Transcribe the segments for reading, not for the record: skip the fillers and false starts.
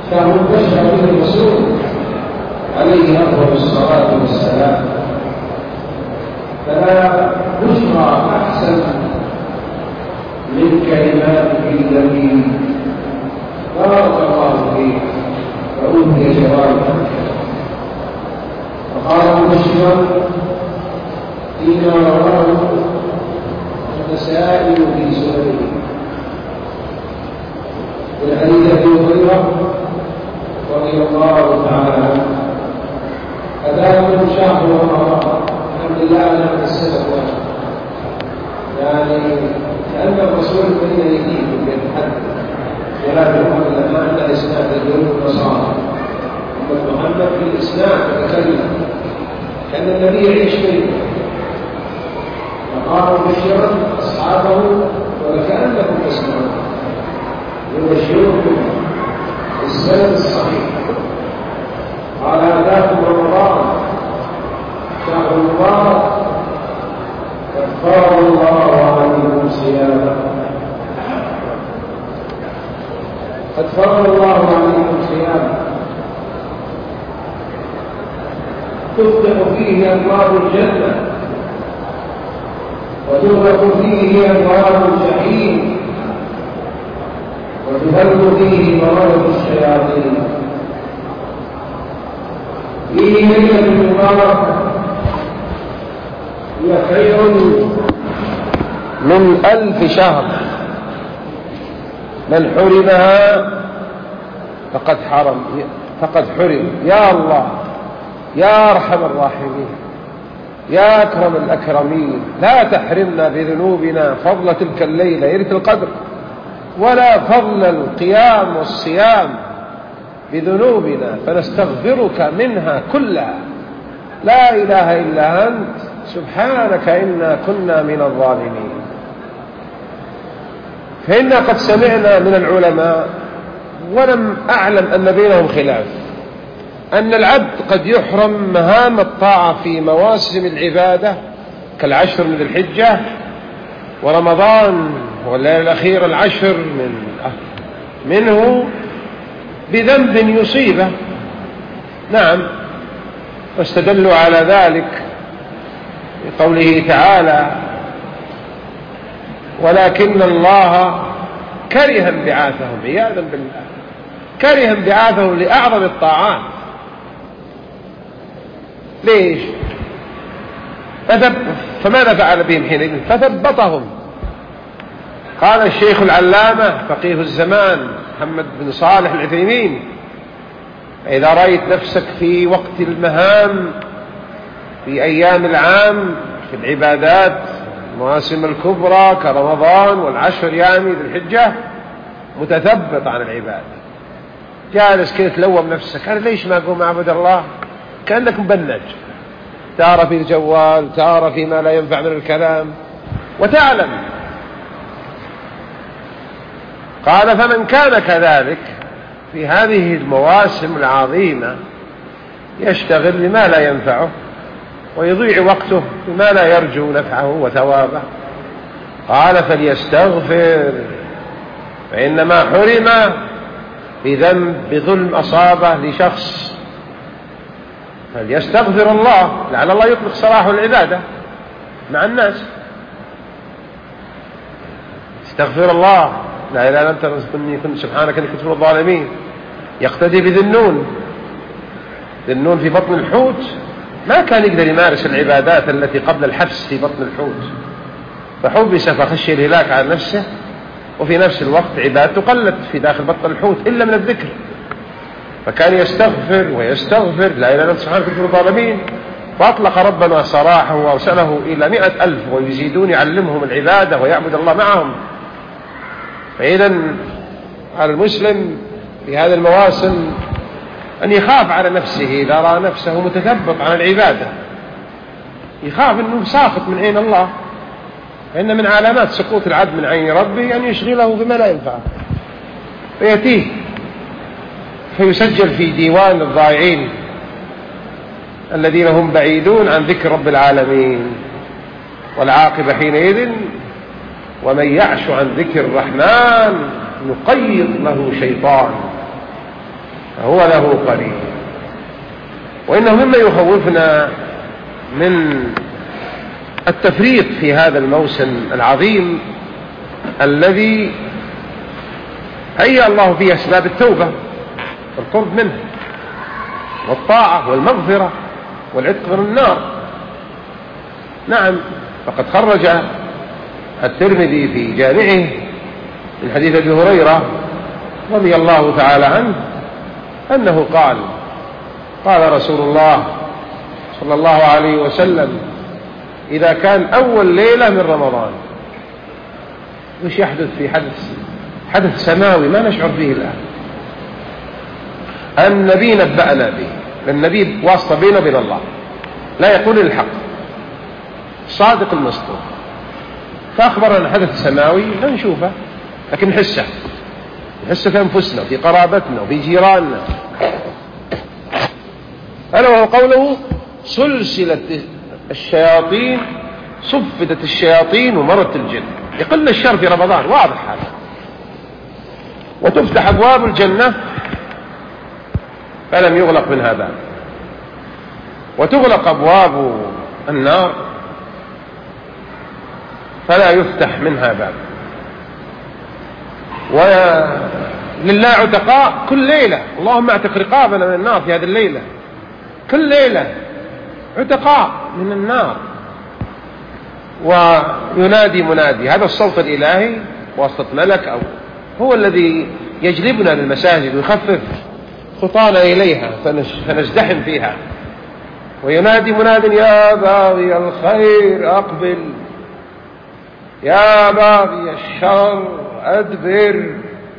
كان بشر به الرسول عليه أفضل الصلاة والسلام، فلا بشرى أحسن من كلماته التي بارك الله فيه وأوتي جوابه. وقال مبشرا فيما رواه النسائي في سننه من حديث ابي هريره رضي الله تعالى عنه: أتاكم شهر رمضان. الحمد لله أنا من السنة واحد، يعني كأن الرسول بين يديكم يتحدث ولكن محمد ما عندنا إسناد اليوم النصارى. محمد في الإسلام يتكلم كأن النبي يعيش بينه، فقال مبشرا أصحابه وكأنكم تسمعون، يبشركم بالسند الصحيح. قال أتاكم رمضان شهر مبارك قد فرض الله عليكم صيامه، قد فرض الله عليكم صيامه تفتح فيه أبواب الجنة وتغلق فيه أبواب الجحيم وتهل فيه مراكب الشياطين، فيه ليلة مباركة هي خير من 1000 شهر، من حرمها فقد حرم. يا الله يا أرحم الراحمين يا أكرم الأكرمين، لا تحرمنا بذنوبنا فضل تلك الليلة ليلة القدر، ولا فضل القيام والصيام بذنوبنا، فنستغفرك منها كلها. لا إله إلا أنت سبحانك إنا كنا من الظالمين. فإنا قد سمعنا من العلماء ولم أعلم أن بينهم خلاف أن العبد قد يحرم مهام الطاعة في مواسم العبادة كالعشر من ذي الحجة ورمضان والليلة الأخيرة العشر منه بذنب يصيبه. نعم، واستدلوا على ذلك بقوله تعالى: ولكن الله كره انبعاثهم، عياذا بالله، كره انبعاثهم لأعظم الطاعات. ليش؟ فماذا فعل بهم حينئذ؟ فثبطهم. قال الشيخ العلامة فقيه الزمان محمد بن صالح العثيمين: إذا رأيت نفسك في وقت المهام في أيام العام في العبادات المواسم الكبرى كرمضان والعشر أيام ذي الحجة متثبط عن العبادة، جالس كده تلوم نفسك: أنا ليش ما أقوم أعبد الله؟ كأنك مبنج، ترى في الجوال، ترى فيما لا ينفع من الكلام وتعلم. قال: فمن كان كذلك في هذه المواسم العظيمة يشتغل بما لا ينفعه ويضيع وقته بما لا يرجو نفعه وثوابه. قال: فليستغفر، فإنما حرم بظلم أصابه لشخص، فليستغفر الله لعل الله يطلق صلاح العبادة مع الناس. استغفر الله، لا إله إلا أنت كنت سبحانك إني كنت من الظالمين. يقتدي بذنون، ذنون في بطن الحوت ما كان يقدر يمارس العبادات التي قبل الحبس في بطن الحوت، فحبس فخشي الهلاك على نفسه، وفي نفس الوقت عبادته قلت في داخل بطن الحوت إلا من الذكر، فكان يستغفر ويستغفر لا إله إلا أنت سبحانك كنت من الظالمين. فأطلق ربنا سراحه وأرسله إلى 100,000 ويزيدون يعلمهم العبادة ويعبد الله معهم. فإذا على المسلم في هذه المواسم أن يخاف على نفسه إذا رأى نفسه متثبط عن العبادة، يخاف أنه ساخط من عين الله، فإن من علامات سقوط العبد من عين ربه أن يشغله بما لا ينفعه فيأتيه فيسجل في ديوان الضائعين الذين هم بعيدون عن ذكر رب العالمين. والعاقبة حينئذ: ومن يعش عن ذكر الرحمن نقيض له شيطان إنه قريب. وإنه مما يخوفنا من التفريط في هذا الموسم العظيم الذي هيأ الله فيه أسباب التوبة والقرب منه والطاعة والمغفرة والعتق من النار. نعم، فقد خرج الترمذي في جامعه من حديث أبي هريرة رضي الله تعالى عنه أنه قال رسول الله صلى الله عليه وسلم: إذا كان أول ليلة من رمضان، وش يحدث في حدث سماوي ما نشعر به الآن، النبي نبأنا به، النبي واسطة بينه وبين الله، لا يقول الحق، صادق المصدوق، فأخبر عن حدث سماوي لا نشوفه لكن نحسه في أنفسنا، في قرابتنا وفي جيراننا. ألا وهو قوله: سلسلة الشياطين، صفدت الشياطين ومرت الجن. يقل الشر في رمضان، واضح هذا. وتفتح أبواب الجنة فلم يغلق منها باب، وتغلق أبواب النار فلا يفتح منها باب. ولله عتقاء كل ليلة، اللهم اعتق رقابنا من النار في هذه الليلة. كل ليلة عتقاء من النار. وينادي منادي، هذا الصوت الإلهي واسطة ملك أو هو الذي يجلبنا للمساجد ويخفف خطانا إليها فنزدحم فيها. وينادي مناد: يا باغي الخير أقبل، يا باغي الشر أدبر.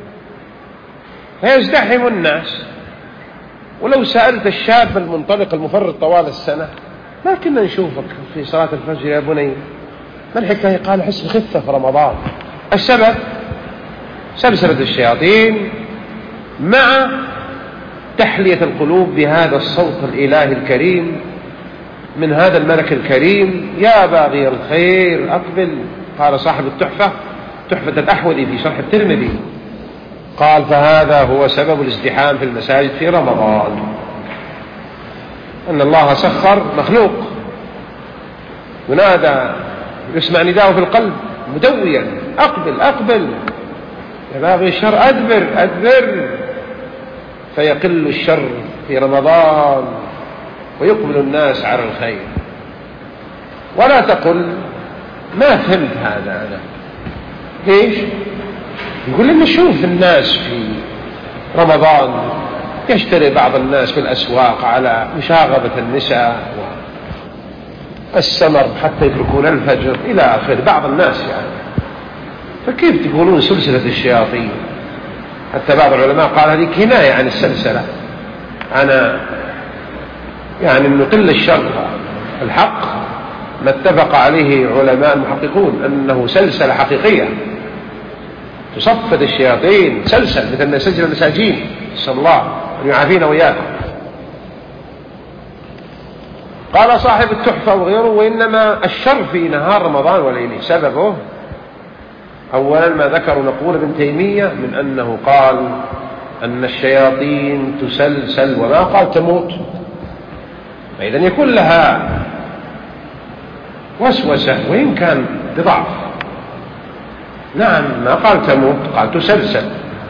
فيزدحم الناس. ولو سألت الشاب المنطلق المفرط طوال السنة: ما كنا نشوفك في صلاة الفجر يا بني، ما الحكاية؟ قال: حس بخفة في رمضان. السبب سلسلة الشياطين مع تحلية القلوب بهذا الصوت الإلهي الكريم من هذا الملك الكريم: يا باغي الخير أقبل. قال صاحب تحفة الأحوذي في شرح الترمذي، قال: فهذا هو سبب الازدحام في المساجد في رمضان، أن الله سخر مخلوق ينادى، يسمع نداءه في القلب مدويا: أقبل أقبل، يا باغي الشر أدبر أدبر. فيقل الشر في رمضان ويقبل الناس على الخير. ولا تقل ما فهمت هذا أنا. ليش؟ يقول لنا شوف الناس في رمضان يشتري بعض الناس في الأسواق على مشاغبة النساء والسمر حتى يتركون الفجر إلى آخر، بعض الناس يعني. فكيف تقولون سلسلة الشياطين؟ حتى بعض العلماء قال هذه كناية عن السلسلة، أنا يعني من قل الشر الحق ما اتفق عليه علماء المحققون أنه سلسلة حقيقية تصفد الشياطين، سلسل مثل سلسلة المساجين، نسأل الله أن يعافينا وإياكم. قال صاحب التحفة وغيره: وإنما الشر في نهار رمضان وليله سببه أولا ما ذكر نقول ابن تيمية من أنه قال أن الشياطين تسلسل وما قال تموت، فإذن يكون لها وسوسة وإن كان بضعف. نعم، ما قال تموت، قال تسلسل،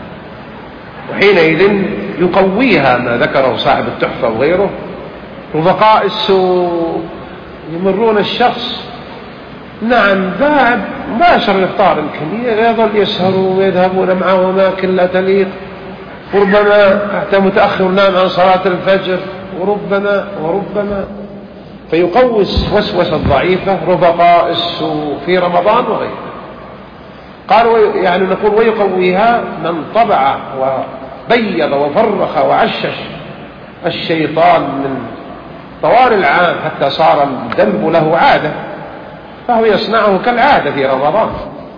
وحينئذ يقويها ما ذكره صاحب التحفة وغيره. رفقاء السوء يمرون الشخص، نعم، بعد مباشر الإفطار يمكن يظل يسهروا ويذهبون معه أماكن لا تليق، وربما حتى متأخر نام عن صلاة الفجر، وربما فيقوي الوسوسة الضعيفة رفقاء السوء في رمضان وغيره. قالوا يعني نقول ويقويها من طبع وبيض وفرخ وعشش الشيطان من طوال العام حتى صار الذنب له عادة، فهو يصنعه كالعادة في رمضان.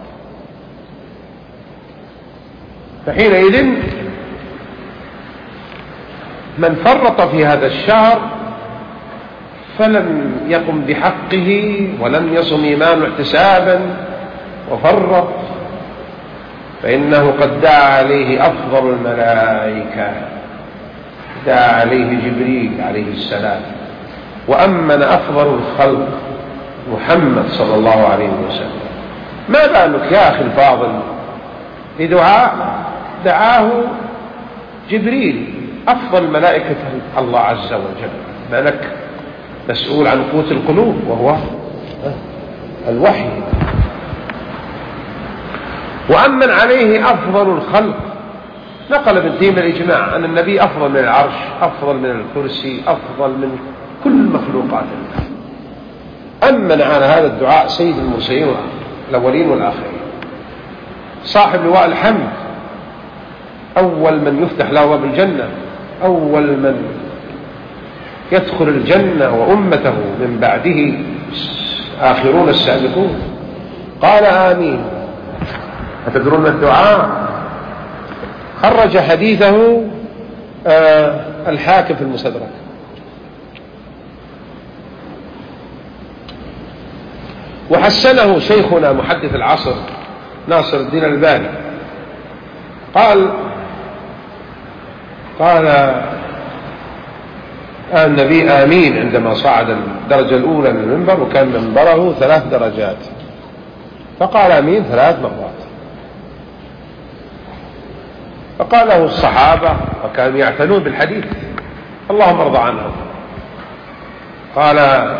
فحينئذ من فرط في هذا الشهر فلم يقم بحقه ولم يصم إيمانه احتسابا وفرط، فإنه قد دعا عليه أفضل الملائكة دعا عليه جبريل عليه السلام، وأمن أفضل الخلق محمد صلى الله عليه وسلم. ما بالك يا أخي الفاضل بدعاء دعاه جبريل أفضل ملائكة الله عز وجل، ملك مسؤول عن قوت القلوب وهو الوحي. وأمن عليه أفضل الخلق. نقل ابن تيمية الإجماع أن النبي أفضل من العرش، أفضل من الكرسي، أفضل من كل مخلوقات الله. أمن على هذا الدعاء سيد المرسلين الأولين والآخرين، صاحب لواء الحمد، أول من يفتح له باب الجنة، أول من يدخل الجنة وأمته من بعده آخرون السابقون. قال آمين. أتدرون الدعاء خرج حديثه الحاكم في المستدرك. وحسنه شيخنا محدث العصر ناصر الدين الألباني، قال النبي آمين عندما صعد الدرجة الأولى من المنبر، وكان منبره 3 درجات، فقال آمين 3 مرات. فقال له الصحابة وكانوا يعتنون بالحديث اللهم ارضى عنهم. قال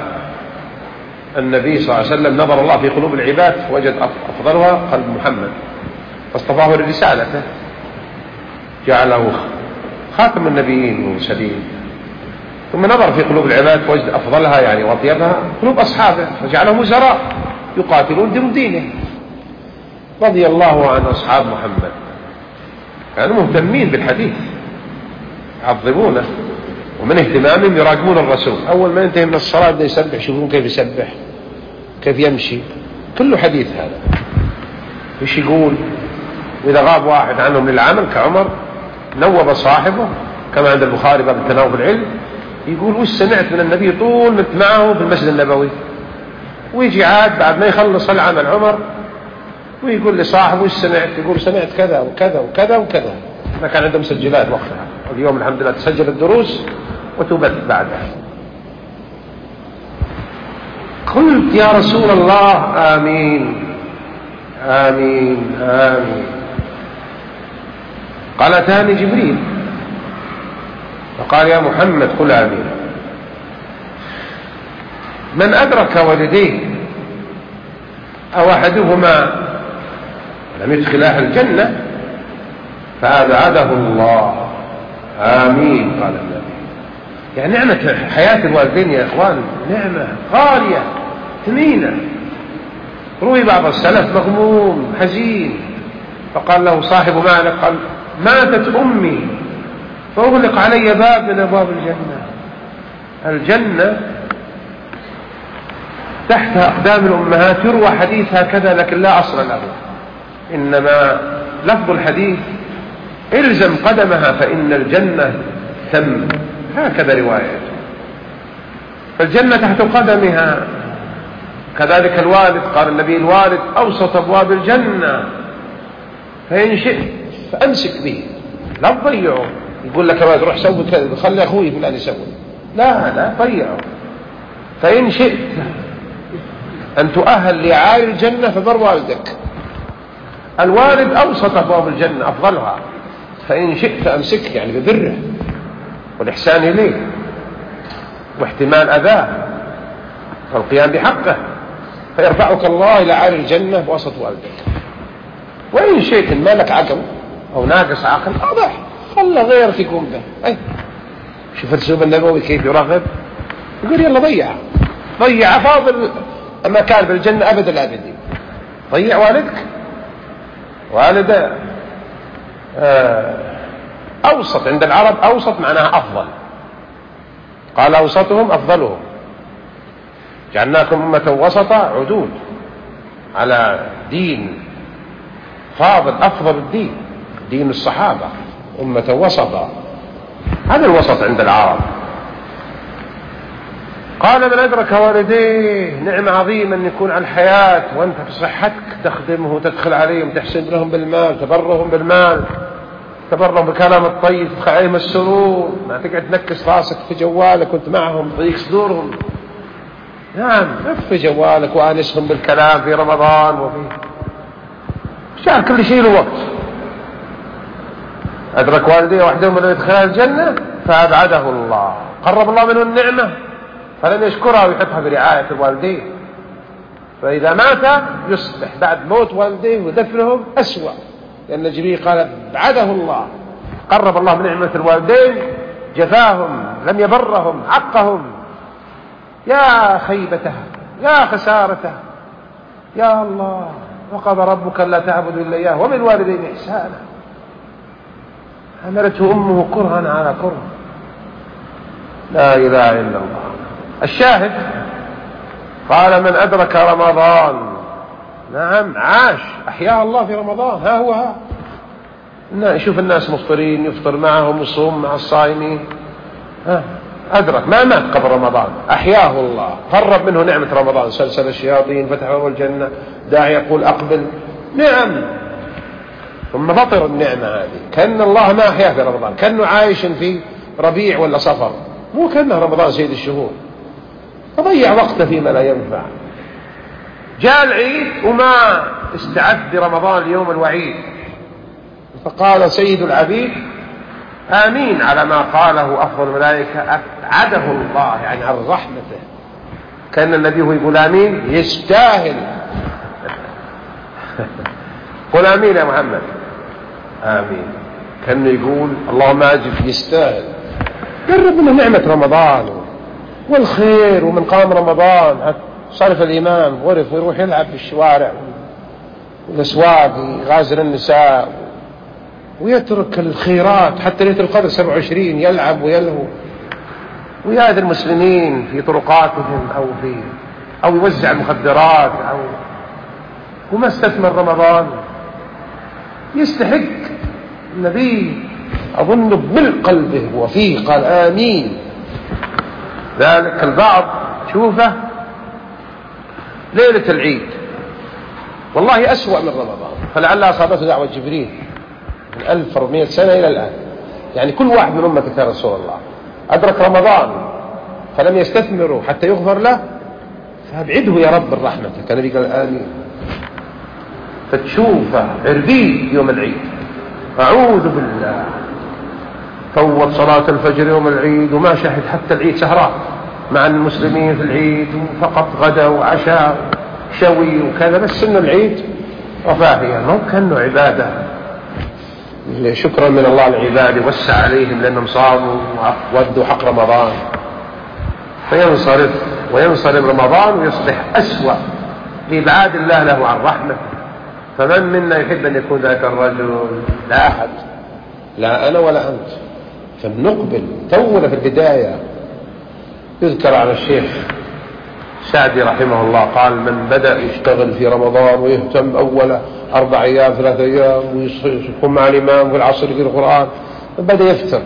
النبي صلى الله عليه وسلم نظر الله في قلوب العباد فوجد أفضلها قلب محمد فاصطفاه لرسالته، جعله خاتم النبيين والمرسلين. ثم نظر في قلوب العباد فوجد أفضلها يعني وأطيبها قلوب أصحابه فجعلهم وزراء يقاتلون دينه. رضي الله عن أصحاب محمد، كانوا مهتمين بالحديث يعظمونه، ومن اهتمامهم يراقبون الرسول. أول ما ينتهي من الصلاة يبدأ يسبح، يشوفون كيف يسبح، كيف يمشي، كله حديث هذا. وش يقول؟ وإذا غاب واحد عنهم للعمل كعمر نوب صاحبه كما عند البخاري باب التناوب العلم، يقول وش سمعت من النبي طول ما انت معه في المسجد النبوي. ويجي عاد بعد ما يخلص العمل عمر ويقول لصاحبه وش سمعت؟ يقول سمعت كذا وكذا وكذا وكذا. ما كان عندهم مسجلات وقتها، اليوم الحمد لله تسجل الدروس وتبث بعدها. قلت يا رسول الله آمين آمين آمين. قال أتاني جبريل فقال يا محمد قل آمين. من أدرك والديه أو أحدهما لم يدخل أهل الجنة فأبعده الله. آمين. قال النبي يعني نعمة حياة الوالدين يا إخوان نعمة غالية ثمينة. روي بعض السلف مغموم حزين فقال له صاحب مالك قال ماتت أمي فأغلق علي باب من أبواب الجنة. الجنة تحت أقدام الأمهات. يروى حديث هكذا لكن لا أصل له، إنما لفظ الحديث إلزم قدمها فإن الجنة ثم، هكذا رواية. فالجنة تحت قدمها. كذلك الوالد، قال النبي الوالد أوسط أبواب الجنة، فإن شئت فأمسك به لا تضيعه. يقول لك ما تروح سوي كذا خلي أخوي فلان يسوي، لا ضيعه. فإن شئت أن تؤهل لعائل الجنة فبر والدك. الوالد أوسط أبواب الجنة أفضلها، فإن شئت أمسك يعني ببره والإحسان إليه واحتمال أذاه والقيام بحقه، فيرفعك الله إلى عائل الجنة بوسط والدك. وإن شئت ما لك عقل أو ناقص عقل أضح خلى غيرك يقوم به. شوف الأسلوب النبوي كيف يرغب، يقول يلا ضيع فاضل مكان بالجنة أبد الأبدين. ضيع والدك. والد أوسط عند العرب، أوسط معناها أفضل. قال أوسطهم أفضلهم. جعلناكم أمة وسطا عدول على دين فاضل أفضل الدين، دين الصحابة، أمة وسطا. هذا الوسط عند العرب. قال من أدرك والديه نعمة عظيمة أن يكون على الحياة وأنت في صحتك تخدمه وتدخل عليهم تحسن لهم بالمال تبرهم بالمال تبرم بالكلام الطيب تدخل عليهم السرور، ما تقعد تنكس راسك في جوالك وانت معهم تضيق صدورهم. نعم، في جوالك وانسهم بالكلام في رمضان وفي شعر كل شيء له وقت. أدرك والديه وحدهم من يدخل الجنة فأبعده الله، قرب الله منه النعمة فلم يشكرها ويحطها برعاية الوالدين، فإذا مات يصبح بعد موت والديه ودفنهم أسوأ، لأن جبريل قال أبعده الله، قرب الله من نعمة الوالدين، جفاهم، لم يبرهم، عقهم. يا خيبتها، يا خسارتها، يا الله، وقضى ربك ألا تعبدوا إلا إياه وبالوالدين إحسانا. حملته أمه كرها على كره. لا إله إلا الله. الشاهد قال من أدرك رمضان، نعم عاش، أحياه الله في رمضان. ها هو يشوف الناس مفطرين يفطر معهم ويصوم مع الصائمين، أدرك ما مات قبل رمضان، أحياه الله، قرب منه نعمة رمضان، سلسل الشياطين، فتح له الجنة، داعي يقول أقبل، نعم، ثم فطر النعمة هذه. كأن الله ما أحياه في رمضان، كأنه عايش في ربيع ولا صفر، مو كأنه رمضان سيد الشهور، فضيع وقته فيما لا ينفع. جاء العيد وما استعد لرمضان ليوم الوعيد، فقال سيد العبيد آمين على ما قاله أفضل الملائكة، أبعده الله، يعني عن رحمته. كان النبي هو يقول آمين، يستاهل. قل آمين يا محمد، آمين، كان يقول اللهم أجب، يستاهل. قرب من نعمة رمضان والخير، ومن قام رمضان صرف الإمام غرف ويروح يلعب في الشوارع والأسواق، يغازل النساء ويترك الخيرات حتى ليلة القدر 27 يلعب ويلهو ويأذي المسلمين في طرقاتهم أو يوزع المخدرات وما استثمر رمضان. يستحق النبي أظن بملء قلبه وفيه قال آمين. ذلك البعض شوفه ليلة العيد والله أسوأ من رمضان، فلعلها أصابته دعوة جبريل من 1400 سنة إلى الآن. يعني كل واحد من أمتك يا رسول الله أدرك رمضان فلم يستثمره حتى يغفر له، فابعده يا رب الرحمة. كان النبي قال آمين. فتشوفه عربي يوم العيد، أعوذ بالله، فوت صلاة الفجر يوم العيد وما شهد حتى العيد سهران مع المسلمين في العيد، وفقط غدا وعشاء شوي وكذا، بس إنه العيد رفاهية، مو كأنه عبادة شكرا من الله العباد وسع عليهم لأنهم صاموا وودوا حق رمضان. وينصرف رمضان ويصبح أسوأ لإبعاد الله له عن رحمة. فمن منا يحب أن يكون ذاك الرجل؟ لا أحد، لا أنا ولا أنت. فبنقبل تونا في البداية. يذكر عن الشيخ سعدي رحمه الله قال من بدأ يشتغل في رمضان ويهتم أول 4 أيام 3 أيام ويكون مع الإمام في العصر يقرأ القرآن، بدأ يفتر،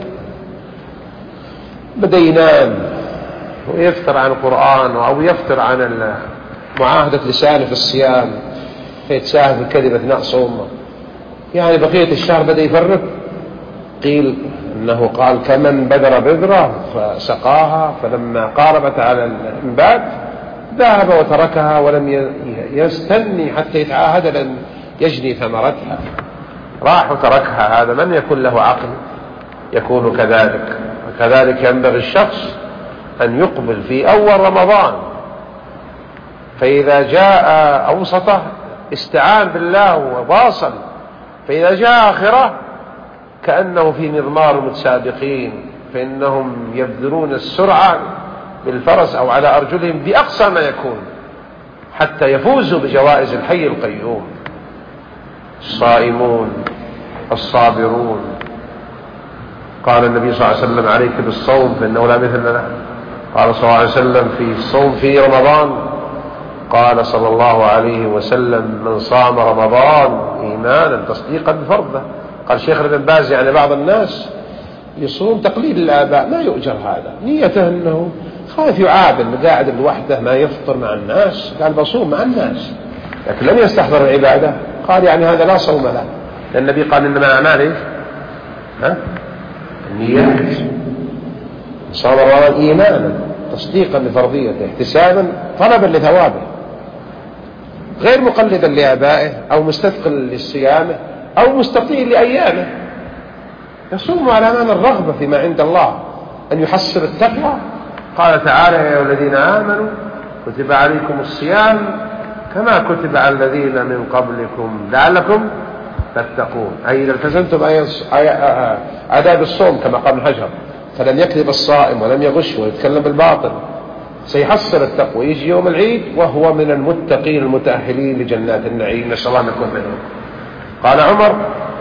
بدأ ينام ويفتر عن القرآن أو يفتر عن معاهدة لسانه في الصيام، فيتساهل بالكذب أثناء صومه. يعني بقية الشهر بدأ يفرق. قيل أنه قال كمن بذر بذرة فسقاها فلما قاربت على الإنبات ذهب وتركها ولم يستني حتى يتعاهد لأن يجني ثمرتها، راح وتركها. هذا من يكون له عقل يكون كذلك. وكذلك ينبغي الشخص أن يقبل في أول رمضان، فإذا جاء أوسطه استعان بالله وواصل، فإذا جاء آخره كأنه في مضمار متسابقين، فإنهم يبذلون السرعة بالفرس أو على أرجلهم بأقصى ما يكون حتى يفوزوا بجوائز الحي القيوم. الصائمون الصابرون. قال النبي صلى الله عليه وسلم عليك بالصوم فإنه لا مثل له. قال صلى الله عليه وسلم في الصوم في رمضان، قال صلى الله عليه وسلم من صام رمضان إيمانا تصديقا بفرضه. قال شيخ ابن باز يعني بعض الناس يصوم تقليد الآباء، ما يؤجر هذا، نيته أنه خايف يعابد قاعد لوحده ما يفطر مع الناس، قال بصوم مع الناس، لكن لم يستحضر العبادة. قال يعني هذا لا صوم له، لأن النبي قال إنما أعمال النيات. صام رمضان إيمانا تصديقا لفرضيته احتسابا طلبا لثوابه، غير مقلدا لآبائه أو مستثقل لصيامه أو مستطيع لأيامه، يصوم على معنى الرغبة فيما عند الله، أن يحصل التقوى. قال تعالى: يا أيها الذين آمنوا كتب عليكم الصيام كما كتب على الذين من قبلكم لعلكم تتقون، أي إذا التزمتم آداب الصوم كما قال ابن حجر، فلم يكذب الصائم ولم يغش ويتكلم بالباطل سيحصل التقوى، يجي يوم العيد وهو من المتقين المتأهلين لجنات النعيم، نسأل الله أن نكون منهم. قال عمر: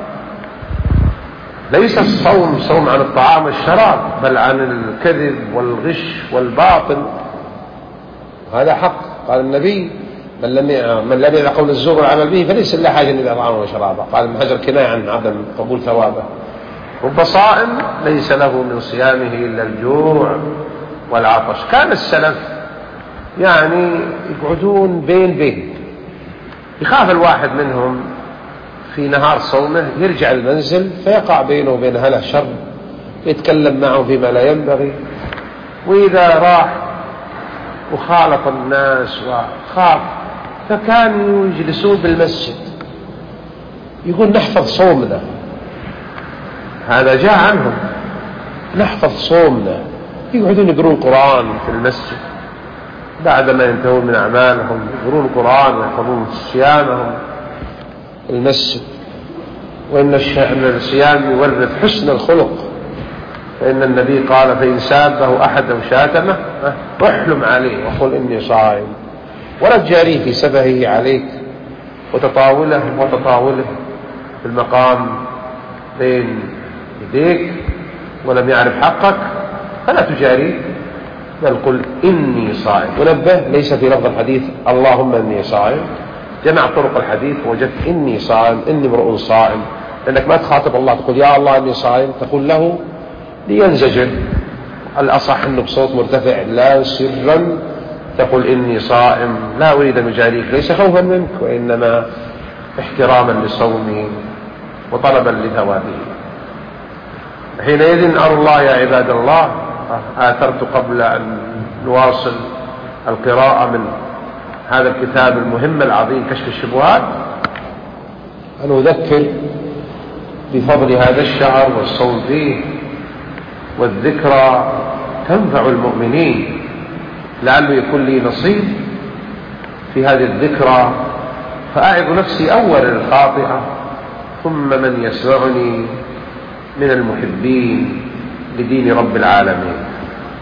ليس الصوم صوم عن الطعام والشراب، بل عن الكذب والغش والباطل، هذا حق. قال النبي: من لم يدع قول الزور والعمل به فليس له حاجة إلى طعامه وشرابه. قال ابن حجر كناية عن عدم قبول ثوابه. رب صائم ليس له من صيامه إلا الجوع والعطش. كان السلف يعني يقعدون بين يخاف الواحد منهم في نهار صومه يرجع المنزل فيقع بينه وبين أهله شر، يتكلم معه فيما لا ينبغي، وإذا راح وخالط الناس وخاف فكانوا يجلسون بالمسجد يقول: نحفظ صومنا. هذا جاء عنهم، نحفظ صومنا. يقعدون يقرون القرآن في المسجد بعدما ينتهون من أعمالهم، يقرون القرآن ويحفظون صيامهم في المسجد. وإن الصيام يورث حسن الخلق، فإن النبي قال: فإن سابه أحد أو شاتمه احلم عليه وقل إني صائم، ولا تجاريه في سبه عليك وتطاوله في المقام بين يديك ولم يعرف حقك فلا تجاريه، بل قل إني صائم. ونبه ليس في لفظ الحديث اللهم إني صائم، جمع طرق الحديث ووجدت إني صائم، إني امرؤ صائم، لأنك ما تخاطب الله تقول يا الله إني صائم، تقول له لينزجر. الأصح أنه بصوت مرتفع لا سرا تقول إني صائم لا أريد أن أجاريك، ليس خوفا منك وإنما احتراما لصومه وطلبا لثوابه. حينئذ أرى الله يا عباد الله، آثرت قبل أن نواصل القراءة من هذا الكتاب المهم العظيم كشف الشبهات أن أذكر بفضل هذا الشهر والصوم فيه، والذكرى تنفع المؤمنين، لعله يكون لي نصيب في هذه الذكرى، فأعظ نفسي أولا الخاطئة ثم من يسمعني من المحبين لدين رب العالمين.